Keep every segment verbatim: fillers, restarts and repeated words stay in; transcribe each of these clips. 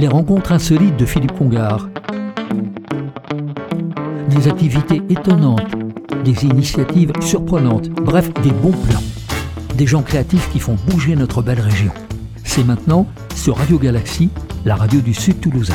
les rencontres insolites de Philippe Congar. Des activités étonnantes, des initiatives surprenantes, bref, des bons plans. Des gens créatifs qui font bouger notre belle région. C'est maintenant sur Radio Galaxie, la radio du Sud toulousain.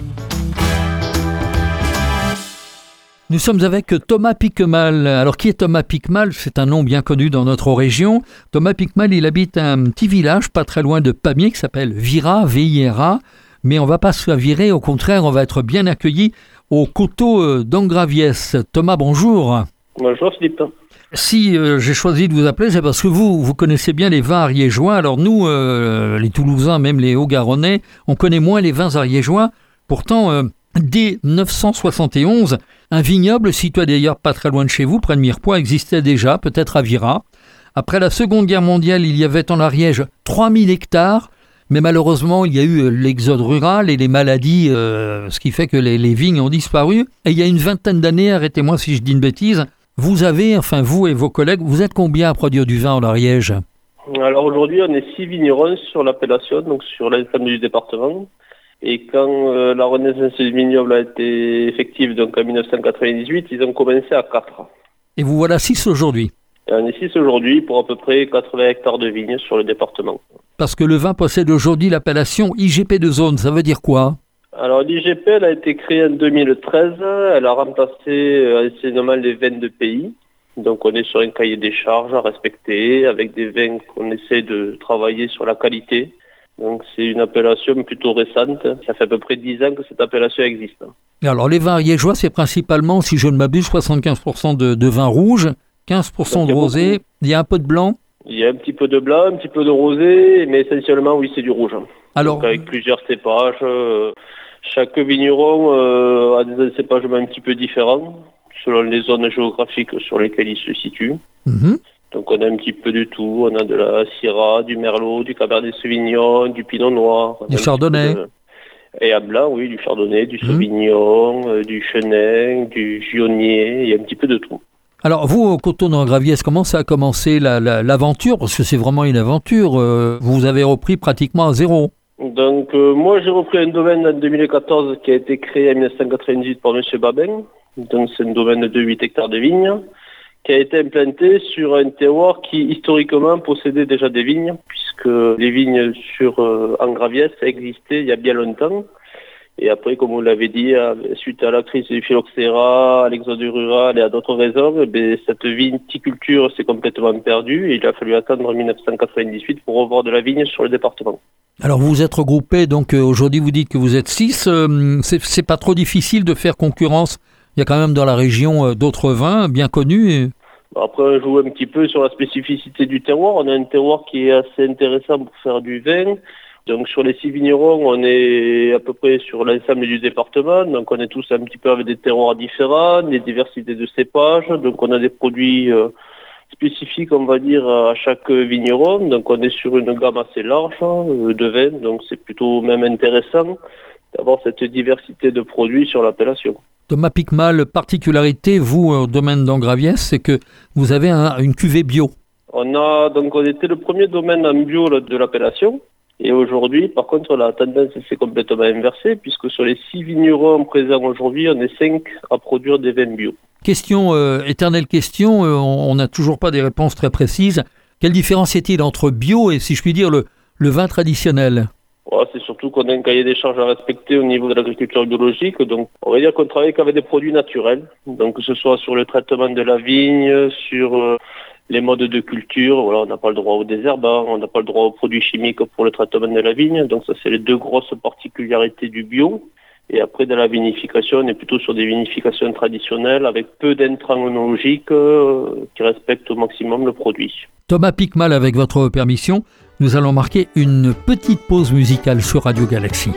Nous sommes avec Thomas Piquemal. Alors, qui est Thomas Piquemal ? C'est un nom bien connu dans notre région. Thomas Piquemal, il habite un petit village pas très loin de Pamiers qui s'appelle Vira, V I R A. Mais on ne va pas se virer, au contraire, on va être bien accueillis au coteau d'Angraviès. Thomas, bonjour. Bonjour Philippe. Si euh, j'ai choisi de vous appeler, c'est parce que vous, vous connaissez bien les vins ariégeois. Alors nous, euh, les Toulousains, même les Hauts-Garonnais, on connaît moins les vins ariégeois. Pourtant, euh, dès neuf cent soixante et onze, un vignoble situé d'ailleurs pas très loin de chez vous, près de Mirepoix, existait déjà, peut-être à Vira. Après la Seconde Guerre mondiale, il y avait en Ariège trois mille hectares, mais malheureusement, il y a eu l'exode rural et les maladies, euh, ce qui fait que les, les vignes ont disparu. Et il y a une vingtaine d'années, arrêtez-moi si je dis une bêtise, vous avez, enfin vous et vos collègues, vous êtes combien à produire du vin en Ariège ? Alors aujourd'hui, on est six vignerons sur l'appellation, donc sur l'ensemble du département. Et quand euh, la renaissance du vignoble a été effective, donc en dix-neuf cent quatre-vingt-dix-huit, ils ont commencé à quatre. Et vous voilà six aujourd'hui ? Et on est six aujourd'hui pour à peu près quatre-vingts hectares de vignes sur le département. Parce que le vin possède aujourd'hui l'appellation I G P de zone, ça veut dire quoi ? Alors l'I G P, elle a été créée en deux mille treize, elle a remplacé euh, anciennement les vins de pays. Donc on est sur un cahier des charges à respecter, avec des vins qu'on essaie de travailler sur la qualité. Donc c'est une appellation plutôt récente, ça fait à peu près dix ans que cette appellation existe. Alors les vins ariégeois, c'est principalement, si je ne m'abuse, soixante-quinze pour cent de, de vin rouge, quinze pour cent de rosé, il y a un peu de blanc. Il y a un petit peu de blanc, un petit peu de rosé, mais essentiellement oui c'est du rouge. Alors, donc, avec plusieurs cépages, euh, chaque vigneron euh, a des cépagements un petit peu différents, selon les zones géographiques sur lesquelles il se situe. Mmh. Donc on a un petit peu de tout, on a de la Syrah, du Merlot, du Cabernet Sauvignon, du Pinot Noir. Du Chardonnay. De... Et à blanc, oui, du Chardonnay, du Sauvignon, mmh. euh, du Chenin, du Gionnier, il y a un petit peu de tout. Alors vous, au coteau d'Angraviès, comment ça a commencé la, la, l'aventure ? Parce que c'est vraiment une aventure, euh, vous avez repris pratiquement à zéro. Donc euh, moi j'ai repris un domaine en deux mille quatorze qui a été créé en dix-neuf cent quatre-vingt-dix par M. Babin. Donc c'est un domaine de huit hectares de vignes, qui a été implanté sur un terroir qui historiquement possédait déjà des vignes, puisque les vignes sur euh, Angraviès existaient il y a bien longtemps. Et après, comme vous l'avez dit, suite à la crise du phylloxéra, à l'exode rural et à d'autres raisons, eh cette viticulture s'est complètement perdue et il a fallu attendre dix-neuf cent quatre-vingt-dix-huit pour revoir de la vigne sur le département. Alors vous vous êtes regroupés, donc euh, aujourd'hui vous dites que vous êtes six, euh, c'est, c'est pas trop difficile de faire concurrence. Il y a quand même dans la région euh, d'autres vins bien connus. Et... Après, on joue un petit peu sur la spécificité du terroir. On a un terroir qui est assez intéressant pour faire du vin. Donc sur les six vignerons, on est à peu près sur l'ensemble du département. Donc on est tous un petit peu avec des terroirs différents, des diversités de cépages. Donc on a des produits euh, spécifiques, on va dire, à chaque vigneron. Donc on est sur une gamme assez large euh, de vins. Donc c'est plutôt même intéressant d'avoir cette diversité de produits sur l'appellation. Thomas Piquemal, particularité, vous, au domaine d'Angraviès, c'est que vous avez un, une cuvée bio. On a donc on était le premier domaine en bio là, de l'appellation. Et aujourd'hui, par contre, la tendance s'est complètement inversée, puisque sur les six vignerons présents aujourd'hui, on est cinq à produire des vins bio. Question, euh, éternelle question, euh, on n'a toujours pas des réponses très précises. Quelle différence y a-t-il entre bio et, si je puis dire, le, le vin traditionnel ? Ouais, c'est surtout qu'on a un cahier des charges à respecter au niveau de l'agriculture biologique. Donc, on va dire qu'on travaille qu'avec des produits naturels. Donc, que ce soit sur le traitement de la vigne, sur euh, les modes de culture. Voilà, on n'a pas le droit au désherbant, on n'a pas le droit aux produits chimiques pour le traitement de la vigne. Donc, ça, c'est les deux grosses particularités du bio. Et après, dans la vinification, on est plutôt sur des vinifications traditionnelles avec peu d'intrants onologiques euh, qui respectent au maximum le produit. Thomas Piquemal, avec votre permission, nous allons marquer une petite pause musicale sur Radio Galaxie.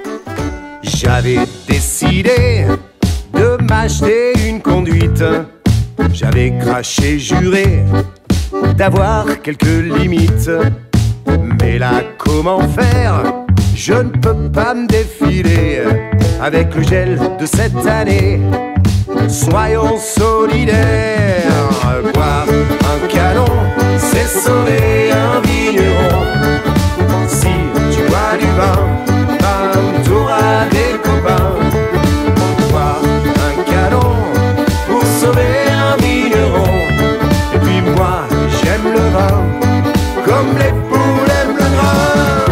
J'avais décidé de m'acheter une conduite. J'avais craché, juré d'avoir quelques limites. Mais là, comment faire ? Je ne peux pas me défiler avec le gel de cette année. Soyons solidaires. Boire un canon, c'est sauver un vigneron. Si tu bois du vin, un tour à poules aiment le grain.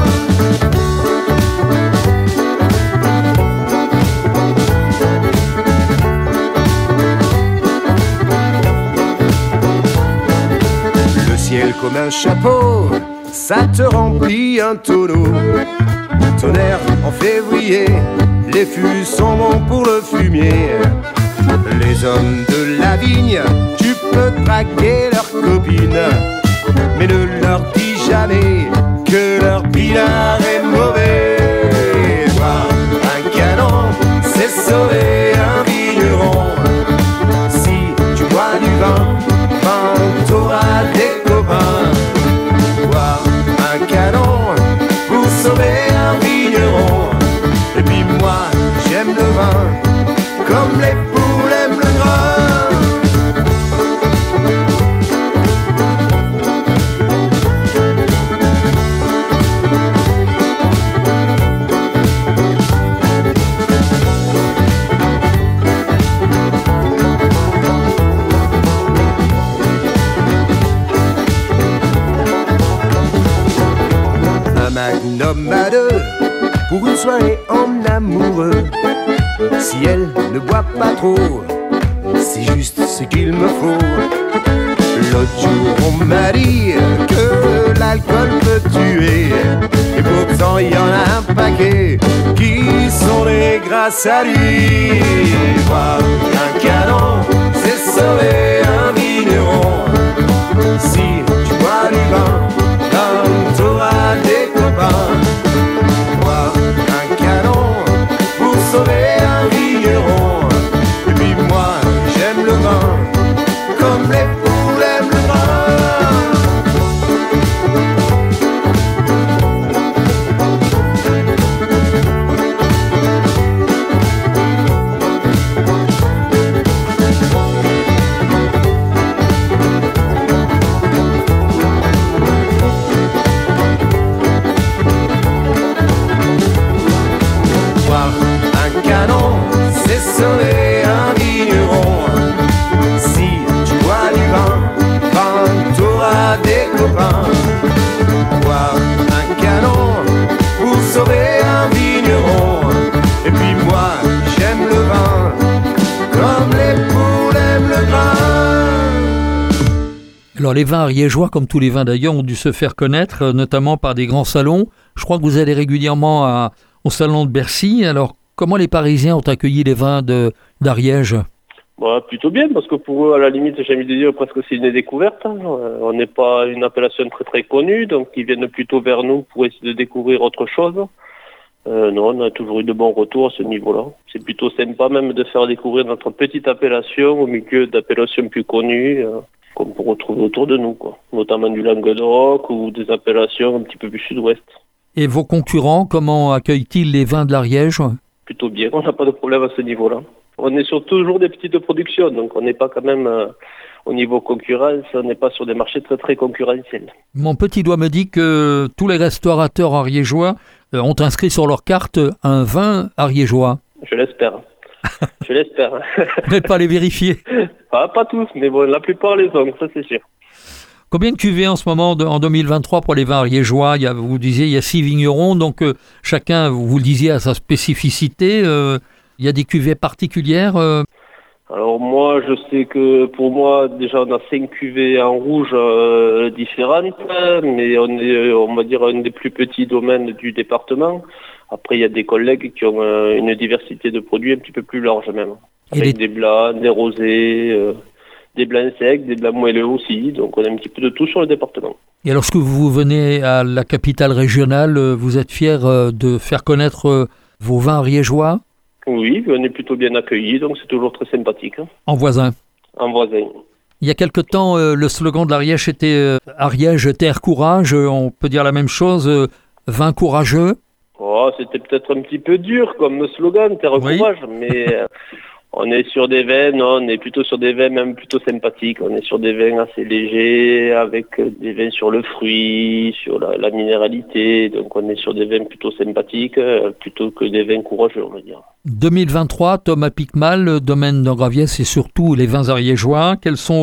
Le ciel comme un chapeau, ça te remplit un tonneau. Tonnerre en février, les fûts sont bons pour le fumier. Les hommes de la vigne, tu peux traquer leurs copines, mais ne leur dis jamais que leur pinard est mauvais. Voir un canon, c'est sauver un vigneron. Si tu bois du vin, ben t'auras des copains. Voir un canon pour sauver un vigneron. Et puis moi, j'aime le vin comme les poules aiment le grain. Un magnum à deux pour une soirée en amoureux. Si elle ne boit pas trop, c'est juste ce qu'il me faut. L'autre jour on m'a dit que l'alcool peut tuer, et pourtant il y en a un paquet qui sont nés grâce à lui. Voir un canon, c'est sauver un vigneron. Si tu bois du vin, ben t'auras des copains. Voir un canon pour sauver un vigneron. Et puis moi j'aime le vin comme les poules aiment le Voir un canon, c'est sauver un vigneron. Si tu bois du vin, ben t'auras des copains. Voir un canon pour sauver un vigneron. Et puis moi, j'aime le vin comme les poules aiment le grain. Alors les vins ariégeois, comme tous les vins d'ailleurs, ont dû se faire connaître, notamment par des grands salons. Je crois que vous allez régulièrement à, au salon de Bercy. Alors comment les Parisiens ont accueilli les vins de, d'Ariège ? Bah, plutôt bien, parce que pour eux, à la limite, j'ai envie de dire presque c'est une découverte. Hein. Euh, On n'est pas une appellation très très connue, donc ils viennent plutôt vers nous pour essayer de découvrir autre chose. Euh, non, on a toujours eu de bons retours à ce niveau-là. C'est plutôt sympa même de faire découvrir notre petite appellation au milieu d'appellations plus connues euh, qu'on peut retrouver autour de nous, quoi. Notamment du Languedoc ou des appellations un petit peu plus sud-ouest. Et vos concurrents, comment accueillent-ils les vins de l'Ariège ? Plutôt bien, on n'a pas de problème à ce niveau-là. On est sur toujours des petites productions, donc on n'est pas quand même euh, au niveau concurrence, on n'est pas sur des marchés très très concurrentiels. Mon petit doigt me dit que tous les restaurateurs ariégeois euh, ont inscrit sur leur carte un vin ariégeois. Je l'espère. Je l'espère. Vous n'allez pas les vérifier. Ah, pas tous, mais bon, la plupart les ont, ça c'est sûr. Combien de cuvées en ce moment, de, en deux mille vingt-trois, pour les vins ariégeois ? Il y a, vous disiez, il y a six vignerons, donc euh, chacun, vous le disiez, a sa spécificité. Euh, il y a des cuvées particulières euh... Alors moi, je sais que pour moi, déjà, on a cinq cuvées en rouge euh, différentes, mais on est, on va dire, un des plus petits domaines du département. Après, il y a des collègues qui ont euh, une diversité de produits un petit peu plus large même. Et Avec les... des blancs, des rosés, euh, des blancs secs, des blancs moelleux aussi. Donc on a un petit peu de tout sur le département. Et lorsque vous venez à la capitale régionale, vous êtes fier de faire connaître vos vins ariégeois ? Oui, on est plutôt bien accueillis, donc c'est toujours très sympathique. Hein. En voisin. En voisin. Il y a quelque temps, euh, le slogan de l'Ariège était euh, « Ariège, terre, courage ». On peut dire la même chose, euh, « Vin courageux ». Oh, c'était peut-être un petit peu dur comme slogan, terre, Oui. courage, mais euh, on est sur des vins, non, on est plutôt sur des vins même plutôt sympathiques. On est sur des vins assez légers, avec des vins sur le fruit, sur la, la minéralité. Donc on est sur des vins plutôt sympathiques, euh, plutôt que des vins courageux, on va dire. deux mille vingt-trois, Thomas Picmal, domaine d'Engraviès et surtout les vins ariégeois. Quels sont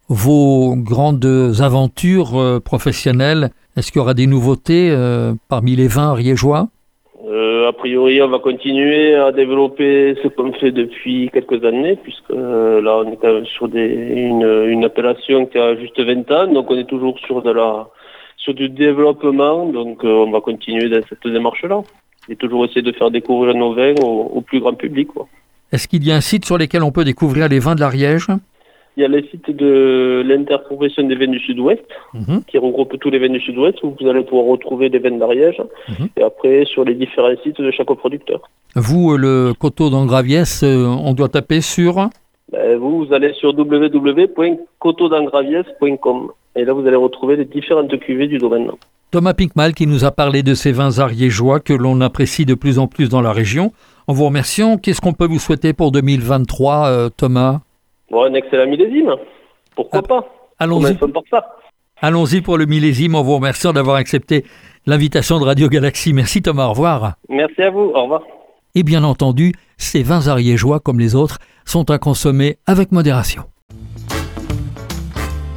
vos grandes aventures euh, professionnelles? Est-ce qu'il y aura des nouveautés euh, parmi les vins ariégeois? Euh, a priori, on va continuer à développer ce qu'on fait depuis quelques années, puisque euh, là, on est quand même sur des, une, une appellation qui a juste vingt ans, donc on est toujours sur de la, sur du développement, donc euh, on va continuer dans cette démarche-là, et toujours essayer de faire découvrir nos vins au, au plus grand public, quoi. Est-ce qu'il y a un site sur lequel on peut découvrir les vins de l'Ariège? Il y a le site de l'interprofession des vins du Sud-Ouest, mmh. qui regroupe tous les vins du Sud-Ouest, où vous allez pouvoir retrouver des vins d'Ariège, mmh. et après sur les différents sites de chaque producteur. Vous, le Coteau d'Angraviès, on doit taper sur ben, vous, vous allez sur w w w point coteau d'angraviès point com, et là vous allez retrouver les différentes cuvées du domaine. Thomas Pinkmal qui nous a parlé de ces vins ariégeois que l'on apprécie de plus en plus dans la région. En vous remerciant, qu'est-ce qu'on peut vous souhaiter pour deux mille vingt-trois, euh, Thomas? Bon, un excellent millésime, pourquoi ah, pas. Allons-y. Pour ça. Allons-y pour le millésime, en vous remerciant d'avoir accepté l'invitation de Radio Galaxie. Merci Thomas, au revoir. Merci à vous, au revoir. Et bien entendu, ces vins ariégeois, comme les autres, sont à consommer avec modération.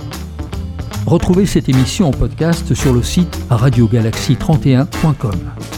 Retrouvez cette émission en podcast sur le site radio galaxie trente et un point com.